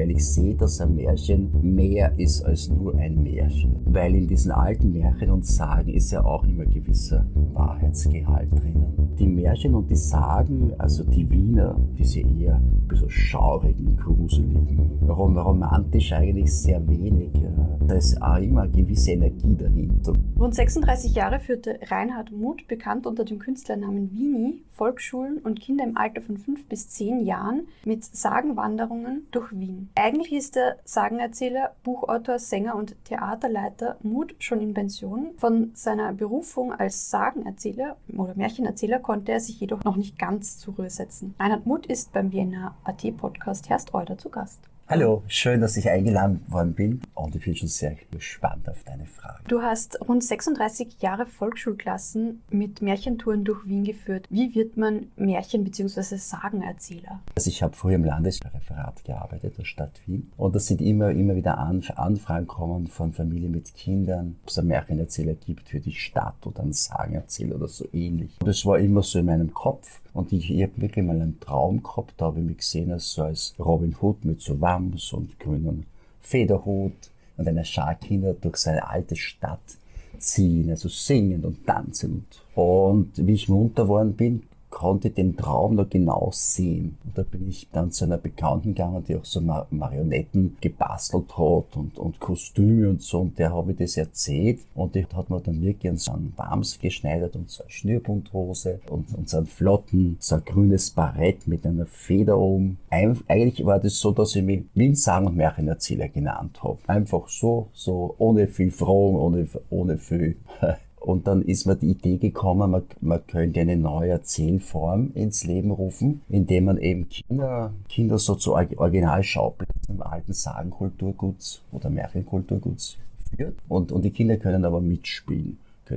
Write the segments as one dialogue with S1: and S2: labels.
S1: weil ich sehe, dass ein Märchen mehr ist als nur ein Märchen. Weil in diesen alten Märchen und Sagen ist ja auch immer gewisser Wahrheitsgehalt drinnen. Die Märchen und die Sagen, also die Wiener, diese eher ein bisschen schaurigen, gruseligen, romantisch eigentlich sehr wenig. Da ist auch immer eine gewisse Energie dahinter.
S2: Rund 36 Jahre führte Reinhard Muth, bekannt unter dem Künstlernamen Wini, Volksschulen und Kinder im Alter von 5 bis 10 Jahren mit Sagenwanderungen durch Wien. Eigentlich ist der Sagenerzähler, Buchautor, Sänger und Theaterleiter Muth schon in Pension. Von seiner Berufung als Sagenerzähler oder Märchenerzähler konnte er sich jedoch noch nicht ganz zur Ruhe setzen. Reinhard Muth ist beim Vienna AT Podcast Herst Euder zu Gast.
S1: Hallo, schön, dass ich eingeladen worden bin und ich bin schon sehr gespannt auf deine Frage.
S2: Du hast rund 36 Jahre Volksschulklassen mit Märchentouren durch Wien geführt. Wie wird man Märchen- bzw. Sagenerzähler?
S1: Also ich habe früher im Landesreferat gearbeitet, der Stadt Wien. Und es sind immer wieder Anfragen gekommen von Familien mit Kindern, ob es einen Märchenerzähler gibt für die Stadt oder einen Sagenerzähler oder so ähnlich. Und das war immer so in meinem Kopf. Und ich habe wirklich mal einen Traum gehabt, da habe ich mich gesehen als Robin Hood mit so Wams und grünen Federhut und einer Schar Kinder durch seine alte Stadt ziehen, also singen und tanzen. Und wie ich munter geworden bin, konnte ich den Traum noch genau sehen. Und da bin ich dann zu einer Bekannten gegangen, die auch so Marionetten gebastelt hat und Kostüme und so. Und der habe ich das erzählt. Und die hat mir dann wirklich so einen Wams geschneidert und so eine Schnürbundhose und so einen flotten, so ein grünes Barett mit einer Feder oben. Eigentlich war das so, dass ich mich wie ein Sagen- und Märchenerzähler genannt habe. Einfach so ohne viel Fragen, ohne viel... Und dann ist mir die Idee gekommen, man könnte eine neue Erzählform ins Leben rufen, indem man eben Kinder so zu Originalschauplätzen im alten Sagenkulturguts oder Märchenkulturguts führt. Und die Kinder können aber mitspielen,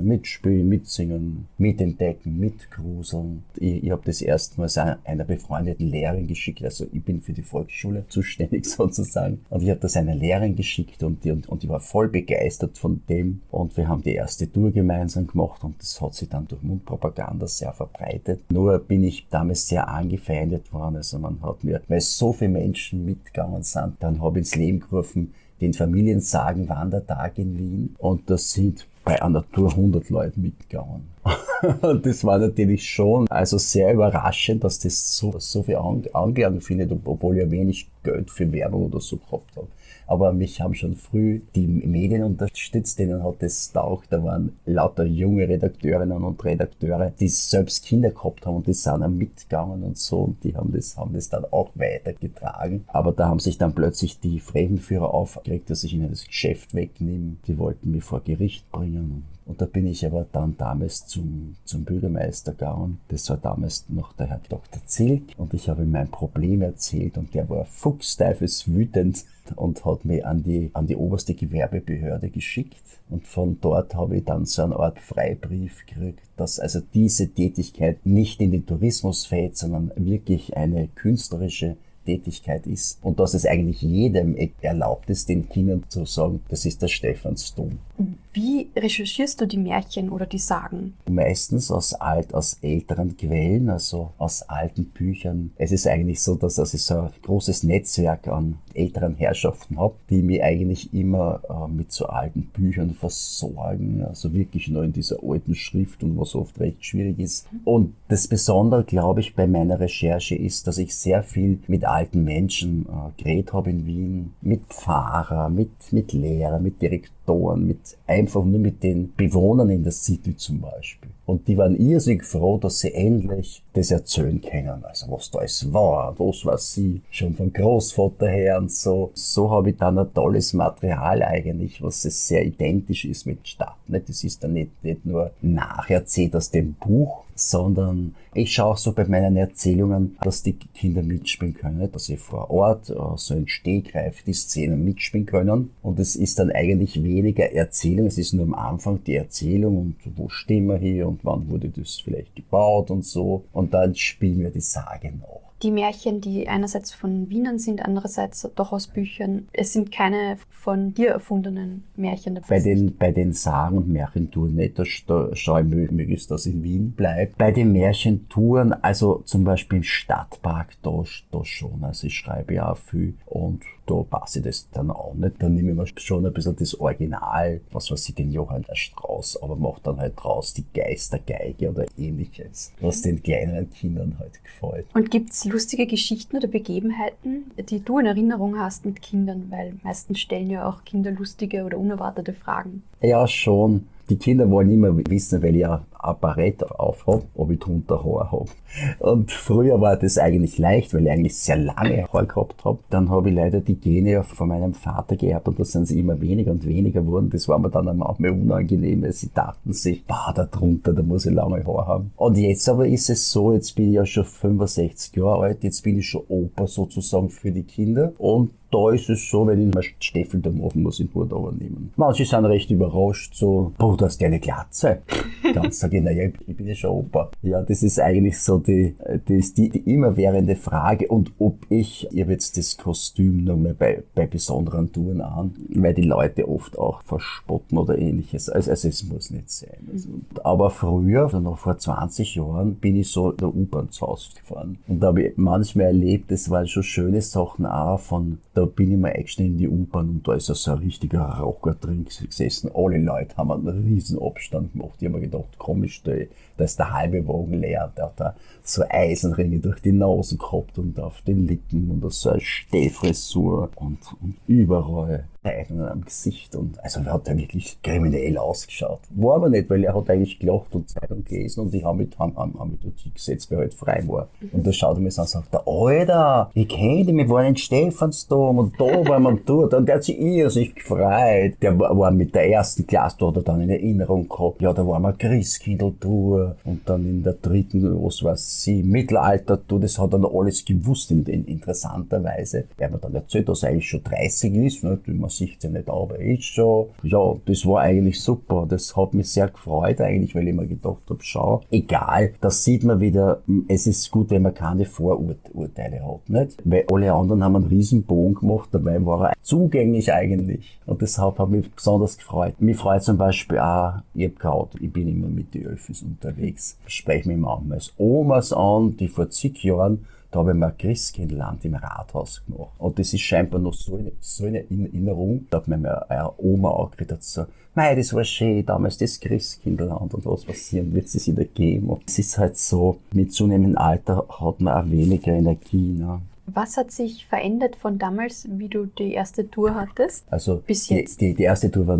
S1: mitsingen, mitentdecken, mitgruseln. Ich habe das erstmals einer befreundeten Lehrerin geschickt, also ich bin für die Volksschule zuständig sozusagen. Und ich habe das einer Lehrerin geschickt und die war voll begeistert von dem. Und wir haben die erste Tour gemeinsam gemacht und das hat sich dann durch Mundpropaganda sehr verbreitet. Nur bin ich damals sehr angefeindet worden, also man hat mir, weil so viele Menschen mitgegangen sind, dann habe ich ins Leben gerufen, den Familiensagenwandertag in Wien und das sind bei einer Tour 100 Leute mitgegangen. Und das war natürlich schon also sehr überraschend, dass das so viel Anklang findet, obwohl ich ja wenig Geld für Werbung oder so gehabt habe. Aber mich haben schon früh die Medien unterstützt, denen hat das taugt. Da waren lauter junge Redakteurinnen und Redakteure, die selbst Kinder gehabt haben und die sind dann mitgegangen und so und die haben das dann auch weitergetragen. Aber da haben sich dann plötzlich die Fremdenführer aufgeregt, dass ich ihnen das Geschäft wegnehme. Die wollten mich vor Gericht bringen. Und da bin ich aber dann damals zum Bürgermeister gegangen. Das war damals noch der Herr Dr. Zilk. Und ich habe ihm mein Problem erzählt und der war fuchsteufelswütend und hat mich an die oberste Gewerbebehörde geschickt. Und von dort habe ich dann so eine Art Freibrief gekriegt, dass also diese Tätigkeit nicht in den Tourismus fällt, sondern wirklich eine künstlerische Tätigkeit ist und dass es eigentlich jedem erlaubt ist, den Kindern zu sagen, das ist der Stephansdom.
S2: Wie recherchierst du die Märchen oder die Sagen?
S1: Meistens aus älteren Quellen, also aus alten Büchern. Es ist eigentlich so, dass ich so ein großes Netzwerk an älteren Herrschaften habe, die mich eigentlich immer mit so alten Büchern versorgen, also wirklich nur in dieser alten Schrift und was oft recht schwierig ist. Und das Besondere, glaube ich, bei meiner Recherche ist, dass ich sehr viel mit alten Menschen geredet habe in Wien, mit Pfarrer, mit Lehrer, mit Direktoren, einfach nur mit den Bewohnern in der City zum Beispiel. Und die waren irrsinnig froh, dass sie endlich das erzählen können. Also was da alles war, was war sie, schon von Großvater her und so. So habe ich dann ein tolles Material eigentlich, was es sehr identisch ist mit Stadt. Das ist dann nicht nur nacherzählt aus dem Buch, sondern ich schaue auch so bei meinen Erzählungen, dass die Kinder mitspielen können, dass sie vor Ort so in Stegreif die Szenen mitspielen können. Und es ist dann eigentlich weniger Erzählung, es ist nur am Anfang die Erzählung und wo stehen wir hier und wann wurde das vielleicht gebaut und so. Und dann spielen wir die Sage noch.
S2: Die Märchen, die einerseits von Wienern sind, andererseits doch aus Büchern. Es sind keine von dir erfundenen Märchen dabei.
S1: Bei den Sagen- und Märchentouren nicht, da schaue ich möglichst, dass ich in Wien bleibe. Bei den Märchentouren, also zum Beispiel im Stadtpark, da schon. Also ich schreibe ja auch viel und da passe ich das dann auch nicht. Dann nehme ich mir schon ein bisschen das Original, was weiß ich, den Johann Strauss, aber mache dann halt draus die Geistergeige oder ähnliches, was den kleineren Kindern halt gefällt.
S2: Und gibt es lustige Geschichten oder Begebenheiten, die du in Erinnerung hast mit Kindern? Weil meistens stellen ja auch Kinder lustige oder unerwartete Fragen.
S1: Ja, schon. Die Kinder wollen immer wissen, weil ich ein Apparat auf habe, ob ich drunter Haar habe. Und früher war das eigentlich leicht, weil ich eigentlich sehr lange Haar gehabt habe. Dann habe ich leider die Gene von meinem Vater geerbt und da sind sie immer weniger und weniger geworden. Das war mir dann manchmal unangenehm, weil sie dachten sich, da drunter, da muss ich lange Haar haben. Und jetzt aber ist es so, jetzt bin ich ja schon 65 Jahre alt, jetzt bin ich schon Opa sozusagen für die Kinder und da ist es so, wenn ich mal Stiefel da machen muss, ich den Hut runternehmen. Manche sind recht überrascht, so, boah, du hast ja eine Glatze. Dann sage ich, naja, ich bin ja schon Opa. Ja, das ist eigentlich so die immerwährende Frage. Und ob ich habe jetzt das Kostüm noch mal bei besonderen Touren an, weil die Leute oft auch verspotten oder ähnliches. Also es muss nicht sein. Also, aber früher, also noch vor 20 Jahren, bin ich so in der U-Bahn zu Hause gefahren. Und da habe ich manchmal erlebt, das waren schon schöne Sachen auch da bin ich mal eingestiegen in die U-Bahn und da ist so ein richtiger Rocker drin gesessen. Alle Leute haben einen riesen Abstand gemacht. Ich habe mir gedacht, komisch, da ist der halbe Wagen leer. Der hat da so Eisenringe durch die Nase gehabt und auf den Lippen und so eine Stehfrisur und überall Zeichnungen am Gesicht. Und also er hat ja wirklich kriminell ausgeschaut. War aber nicht, weil er hat eigentlich gelacht und Zeitung gelesen und ich habe mich dort gesetzt, weil er halt frei war. Und da schaut er mich an und sagt, Alter, ich kenne dich, wir waren in Stephansdom und da waren wir dort. Und der hat sich irrsinnig gefreut. Der war mit der ersten Klasse, da hat er dann in Erinnerung gehabt, ja, da waren wir Christkindl-Tour und dann in der dritten, was weiß ich, Mittelalter-Tour, das hat er noch alles gewusst, interessanterweise. Er hat mir dann erzählt, dass er eigentlich schon 30 ist, ne? Man sieht ja nicht, aber er ist schon, ja, das war eigentlich super. Das hat mich sehr gefreut eigentlich, weil ich mir gedacht habe, schau, egal, das sieht man wieder, es ist gut, wenn man keine Vorurteile hat, nicht? Weil alle anderen haben einen riesen Bogen gemacht, dabei war er zugänglich eigentlich. Und deshalb hat mich besonders gefreut. Mich freut zum Beispiel auch, ich hab kein Auto, ich bin immer mit den Öffis unterwegs. Ich spreche mich manchmal als Omas an, die vor zig Jahren, da habe ich mir ein Christkindlland im Rathaus gemacht. Und das ist scheinbar noch so eine Erinnerung. Da hat mir eine Oma auch gesagt, so, mei, das war schön, damals das Christkindlland und was passieren wird es wieder geben. Und es ist halt so, mit zunehmendem Alter hat man auch weniger Energie. Ne?
S2: Was hat sich verändert von damals, wie du die erste Tour hattest,
S1: also
S2: bis jetzt?
S1: Die erste Tour war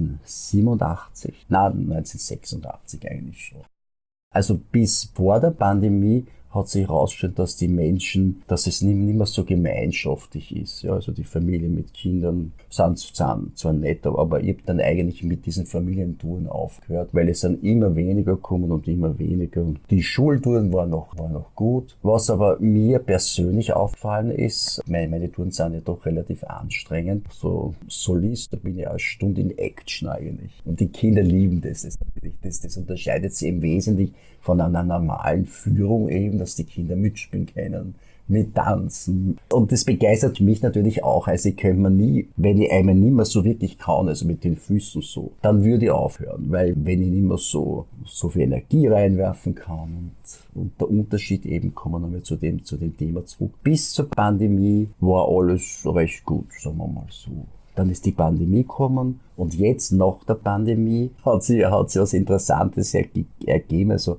S1: 1986 eigentlich schon. Also bis vor der Pandemie hat sich herausgestellt, dass die Menschen, dass es nicht mehr so gemeinschaftlich ist. Ja, also die Familie mit Kindern sind zwar nett, aber ich habe dann eigentlich mit diesen Familientouren aufgehört, weil es dann immer weniger kommen und immer weniger. Und die Schultouren waren noch gut. Was aber mir persönlich aufgefallen ist, meine Touren sind ja doch relativ anstrengend. So Solist, da bin ich eine Stunde in Action eigentlich. Und die Kinder lieben das. Das unterscheidet sich im Wesentlichen von einer normalen Führung eben, dass die Kinder mitspielen können, mit tanzen. Und das begeistert mich natürlich auch. Also ich könnte mir nie, wenn ich einmal nicht mehr so wirklich kann, also mit den Füßen so, dann würde ich aufhören. Weil wenn ich nicht mehr so viel Energie reinwerfen kann und der Unterschied eben, kommen wir nochmal zu dem Thema zurück. Bis zur Pandemie war alles recht gut, sagen wir mal so. Dann ist die Pandemie gekommen und jetzt nach der Pandemie hat sie was Interessantes ergeben. Also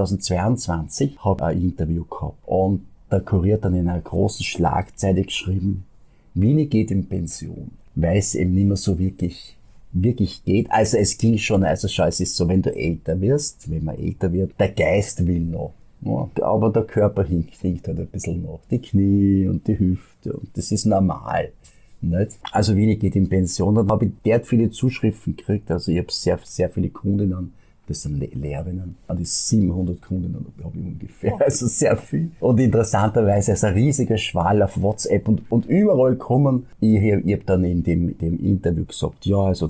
S1: 2022 habe ich ein Interview gehabt und der Kurier hat dann in einer großen Schlagzeile geschrieben, Wini geht in Pension, weil es eben nicht mehr so wirklich geht. Also es ging schon, also schau, es ist so, wenn man älter wird, der Geist will noch. Ja, aber der Körper hinkt halt ein bisschen nach. Die Knie und die Hüfte und das ist normal. Nicht? Also Wini geht in Pension, dann habe ich derart viele Zuschriften gekriegt, also ich habe sehr, sehr viele Kundinnen, das sind Lehrerinnen, an die 700 Kundinnen habe ich ungefähr, also sehr viel. Und interessanterweise ist ein riesiger Schwall auf WhatsApp und überall kommen, ich habe dann in dem Interview gesagt, ja, also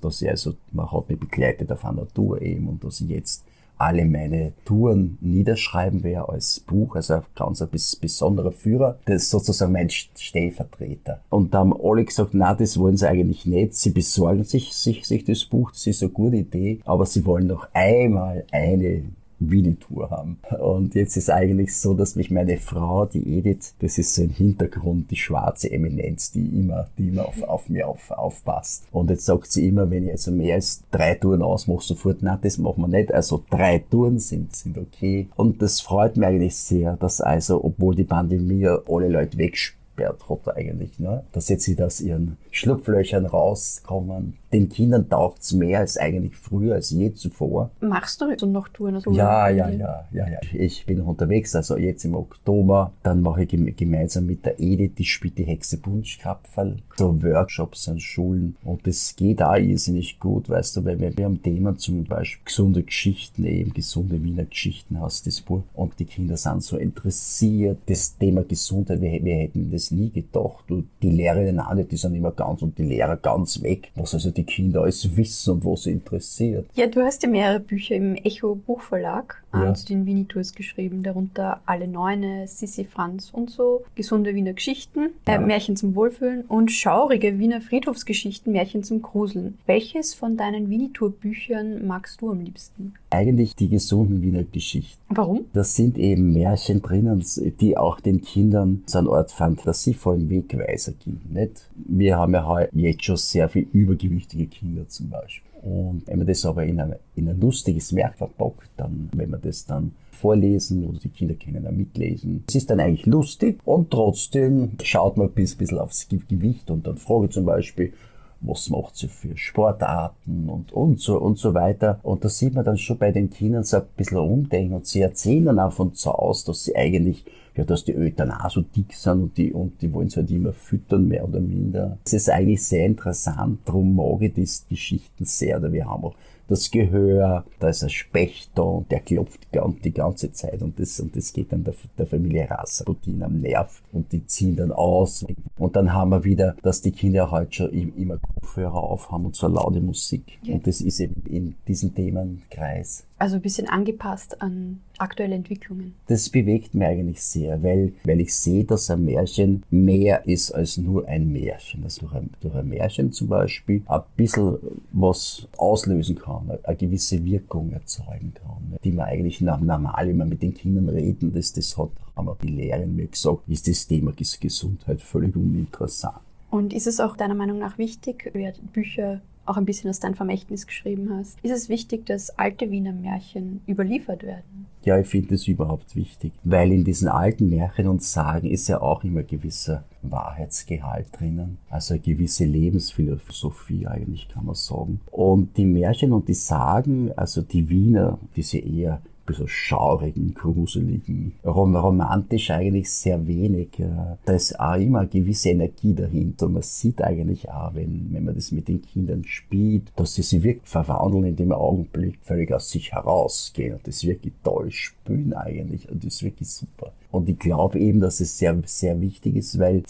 S1: man hat mich begleitet auf einer Tour eben und dass ich jetzt alle meine Touren niederschreiben werde als Buch, also ein ganz besonderer Führer, das ist sozusagen mein Stellvertreter. Und da haben alle gesagt, na, das wollen sie eigentlich nicht, sie besorgen sich das Buch, das ist eine gute Idee, aber sie wollen noch einmal eine Winnetou haben. Und jetzt ist eigentlich so, dass mich meine Frau, die Edith, das ist so im Hintergrund die schwarze Eminenz, die immer auf mir aufpasst. Und jetzt sagt sie immer, wenn ich also mehr als 3 Touren ausmache, sofort, nein, das machen wir nicht. Also 3 Touren sind okay. Und das freut mich eigentlich sehr, dass also, obwohl die Pandemie alle Leute wegsperrt hat eigentlich, ne? Dass jetzt sie aus ihren Schlupflöchern rauskommen. Den Kindern taucht's mehr als eigentlich früher, als je zuvor.
S2: Machst du so noch Touren? Also
S1: Ja. Ich bin unterwegs, also jetzt im Oktober. Dann mache ich gemeinsam mit der Edith, die spielt die Hexe Bunschkrapferl, so Workshops an Schulen. Und das geht auch irrsinnig gut, weißt du, weil wir haben Themen zum Beispiel gesunde Geschichten, eben gesunde Wiener Geschichten heißt das Buch. Und die Kinder sind so interessiert. Das Thema Gesundheit, wir hätten das nie gedacht. Und die Lehrerinnen auch nicht, die sind immer ganz und die Lehrer ganz weg, was also die Kinder alles wissen und was sie interessiert.
S2: Ja, du hast ja mehrere Bücher im Echo Buchverlag
S1: Ja.
S2: zu den Winnie-Tours geschrieben, darunter Alle Neune, Sissi Franz und so, gesunde Wiener Geschichten,
S1: Ja.
S2: Märchen zum Wohlfühlen und schaurige Wiener Friedhofsgeschichten, Märchen zum Gruseln. Welches von deinen Winnie-Tour-Büchern magst du am liebsten?
S1: Eigentlich die gesunden Wiener Geschichten.
S2: Warum?
S1: Das sind eben Märchen drinnen, die auch den Kindern so eine Art fantasievollen Wegweiser geben. Nicht? Wir haben ja heute jetzt schon sehr viel übergewichtige Kinder zum Beispiel. Und wenn man das aber in ein lustiges Werk verpackt, dann, wenn man das dann vorlesen oder die Kinder können auch mitlesen, es ist dann eigentlich lustig und trotzdem schaut man ein bisschen aufs Gewicht und dann frage ich zum Beispiel, was macht sie für Sportarten und so weiter. Und da sieht man dann schon bei den Kindern so ein bisschen umdenken und sie erzählen dann auch von zu Hause, dass sie eigentlich, ja, dass die Eltern auch so dick sind und die wollen sie halt immer füttern, mehr oder minder. Das ist eigentlich sehr interessant, darum mag ich diese Geschichten sehr. Oder wir haben auch das Gehör, da ist ein Specht da und der klopft die ganze Zeit und das geht dann der Familie Rasputin am Nerv und die ziehen dann aus. Und dann haben wir wieder, dass die Kinder heute schon immer Kopfhörer aufhaben und so laute Musik.
S2: Ja.
S1: Und das ist eben in diesem Themenkreis.
S2: Also ein bisschen angepasst an aktuelle Entwicklungen.
S1: Das bewegt mich eigentlich sehr, weil ich sehe, dass ein Märchen mehr ist als nur ein Märchen. Dass durch ein Märchen zum Beispiel ein bisschen was auslösen kann, eine gewisse Wirkung erzeugen kann, die man eigentlich normal, wenn man mit den Kindern reden, das haben die Lehrerin mir gesagt, ist das Thema Gesundheit völlig uninteressant.
S2: Und ist es auch deiner Meinung nach wichtig, du ja Bücher auch ein bisschen aus deinem Vermächtnis geschrieben hast, ist es wichtig, dass alte Wiener Märchen überliefert werden?
S1: Ja, ich finde das überhaupt wichtig, weil in diesen alten Märchen und Sagen ist ja auch immer gewisser Wahrheitsgehalt drinnen, also eine gewisse Lebensphilosophie eigentlich, kann man sagen. Und die Märchen und die Sagen, also die Wiener, diese eher ein bisschen schaurigen, gruseligen, romantisch eigentlich sehr wenig. Da ist auch immer eine gewisse Energie dahinter. Und man sieht eigentlich auch, wenn man das mit den Kindern spielt, dass sie sich wirklich verwandeln in dem Augenblick, völlig aus sich herausgehen und das wirklich toll spielen eigentlich und das ist wirklich super. Und ich glaube eben, dass es sehr, sehr wichtig ist, weil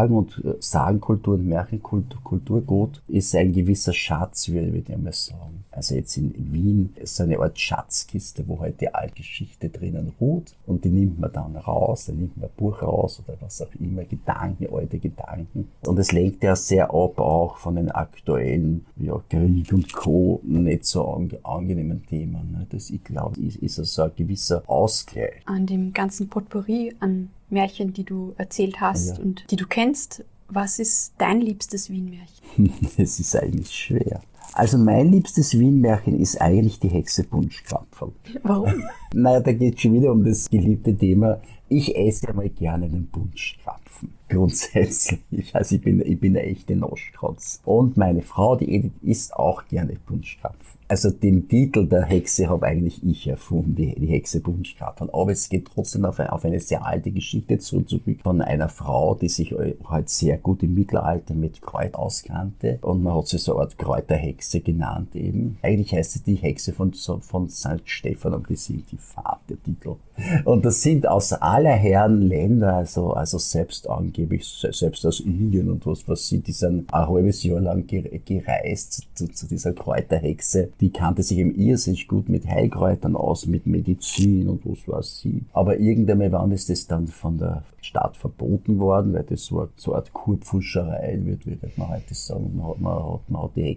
S1: Sagenkultur und Märchenkulturgut ist ein gewisser Schatz, würde ich mal sagen. Also jetzt in Wien ist so eine Art Schatzkiste, wo halt die alte Geschichte drinnen ruht und die nimmt man dann raus, dann nimmt man ein Buch raus oder was auch immer, alte Gedanken. Und es lenkt ja sehr ab auch von den aktuellen Krieg und Co. nicht so angenehmen Themen. Ne? Das, ich glaube, ist also ein gewisser Ausgleich.
S2: An dem ganzen Potpourri an Märchen, die du erzählt hast und die du kennst, was ist dein liebstes Wien-Märchen?
S1: Es ist eigentlich schwer. Also mein liebstes Wien-Märchen ist eigentlich die Hexe Bunschkrapferl.
S2: Warum?
S1: Naja, da geht es schon wieder um das geliebte Thema. Ich esse einmal gerne einen Bunschkrapfen. Grundsätzlich. Also ich bin eine echte Noschkratz. Und meine Frau, die Edith, isst auch gerne Bunschkrapfen. Also den Titel der Hexe habe eigentlich ich erfunden, die Hexe Bunschkrapferl. Aber es geht trotzdem auf eine sehr alte Geschichte zurück von einer Frau, die sich halt sehr gut im Mittelalter mit Kräut auskannte. Und man hat sie so eine Art Kräuterhexe genannt eben. Eigentlich heißt sie die Hexe von St. Stephan und das sind die Fahrt, der Titel. Und das sind aus aller Herren Länder, also selbst angeblich, selbst aus Indien und was sie, die sind ein halbes Jahr lang gereist zu dieser Kräuterhexe. Die kannte sich eben irrsinnig gut mit Heilkräutern aus, mit Medizin und was weiß sie. Aber irgendwann ist das dann von der Stadt verboten worden, weil das war so eine Art Kurpfuscherei, würde man heute sagen. Man hat die Hexe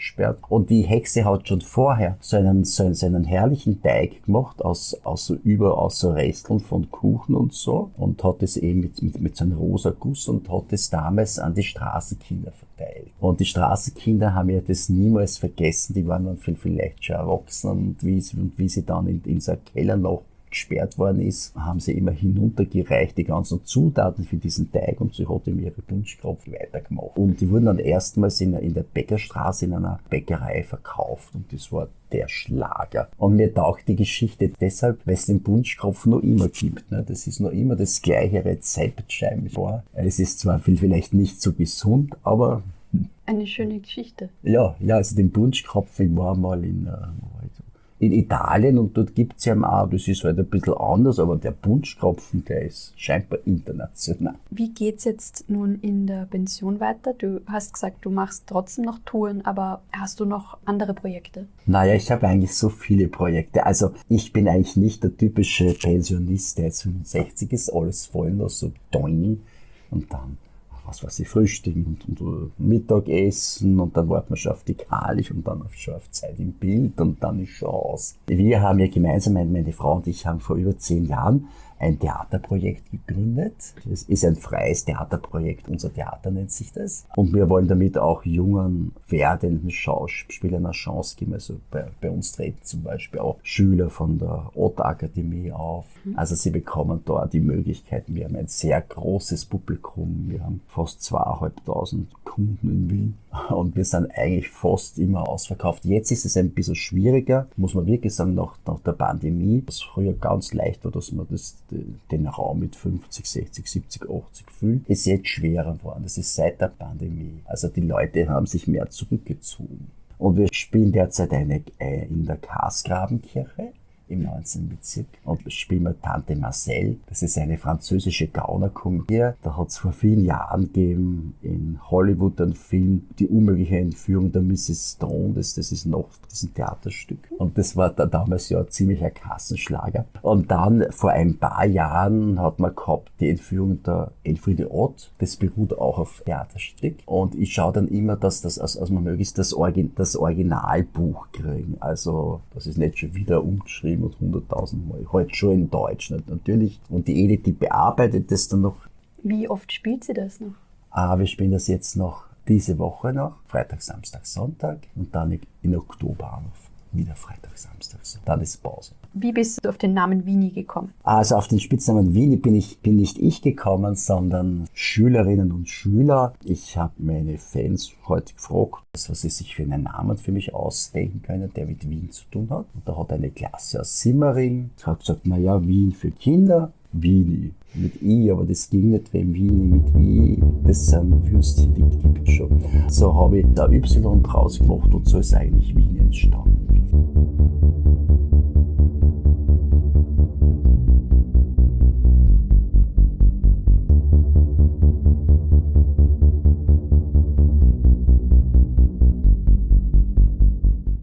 S1: gesperrt. Und die Hexe hat schon vorher so einen herrlichen Teig gemacht aus so Resteln von Kuchen und so und hat es eben mit so einem rosa Guss und hat es damals an die Straßenkinder verteilt. Und die Straßenkinder haben ja das niemals vergessen, die waren dann vielleicht schon erwachsen und wie sie dann in so einen Keller noch gesperrt worden ist, haben sie immer hinuntergereicht, die ganzen Zutaten für diesen Teig und sie hat ihm ihre Punschkropfen weitergemacht. Und die wurden dann erstmals in der Bäckerstraße in einer Bäckerei verkauft und das war der Schlager. Und mir taugt die Geschichte deshalb, weil es den Punschkropf noch immer gibt. Ne? Das ist noch immer das gleiche Rezept scheinbar. Es ist zwar vielleicht nicht so gesund, aber
S2: eine schöne Geschichte.
S1: Ja, also den Punschkropf, ich war mal in Italien und dort gibt's ja auch, das ist halt ein bisschen anders, aber der Punschkropfen, der ist scheinbar international.
S2: Wie geht's jetzt nun in der Pension weiter? Du hast gesagt, du machst trotzdem noch Touren, aber hast du noch andere Projekte?
S1: Naja, ich habe eigentlich so viele Projekte. Also ich bin eigentlich nicht der typische Pensionist, der jetzt 65 ist, alles voll noch so doing und dann was weiß ich, frühstücken und Mittagessen und dann warten wir schon auf die Kalisch und dann schon auf Zeit im Bild und dann ist schon aus. Wir haben ja gemeinsam, meine Frau und ich haben vor über 10 Jahren ein Theaterprojekt gegründet. Es ist ein freies Theaterprojekt, unser Theater nennt sich das. Und wir wollen damit auch jungen, werdenden Schauspielern eine Chance geben. Also bei uns treten zum Beispiel auch Schüler von der Otto-Akademie auf. Also sie bekommen dort die Möglichkeiten. Wir haben ein sehr großes Publikum. Wir haben fast 2.500 Kunden in Wien. Und wir sind eigentlich fast immer ausverkauft. Jetzt ist es ein bisschen schwieriger, muss man wirklich sagen, nach der Pandemie. Was früher ganz leicht war, dass man den Raum mit 50, 60, 70, 80 füllt, ist jetzt schwerer geworden. Das ist seit der Pandemie. Also die Leute haben sich mehr zurückgezogen. Und wir spielen derzeit in der Karsgrabenkirche im 19. Bezirk und spielen wir Tante Marcel. Das ist eine französische Gaunerkomödie. Da hat es vor vielen Jahren gegeben in Hollywood einen Film, Die unmögliche Entführung der Mrs. Stone. Das ist noch ein Theaterstück. Und das war da damals ja ziemlich ein Kassenschlager. Und dann vor ein paar Jahren hat man gehabt die Entführung der Elfriede Ott. Das beruht auch auf Theaterstück. Und ich schaue dann immer, dass man möglichst das Originalbuch kriegen. Also das ist nicht schon wieder umgeschrieben und 100.000 Mal. Halt schon in Deutsch nicht, natürlich. Und die Edith, die bearbeitet das dann noch.
S2: Wie oft spielt sie das noch?
S1: Wir spielen das jetzt noch diese Woche noch. Freitag, Samstag, Sonntag. Und dann in Oktober noch wieder Freitag, Samstag, Sonntag. Dann ist Pause.
S2: Wie bist du auf den Namen Wini gekommen?
S1: Also auf den Spitznamen Wini bin nicht ich gekommen, sondern Schülerinnen und Schüler. Ich habe meine Fans heute gefragt, was sie sich für einen Namen für mich ausdenken können, der mit Wien zu tun hat. Und da hat eine Klasse aus Simmering gesagt, Wien für Kinder, Wini mit I, aber das ging nicht, weil Wini mit I, das sind Würstchen, die gibt es schon. So habe ich da Y draus gemacht und so ist eigentlich Wini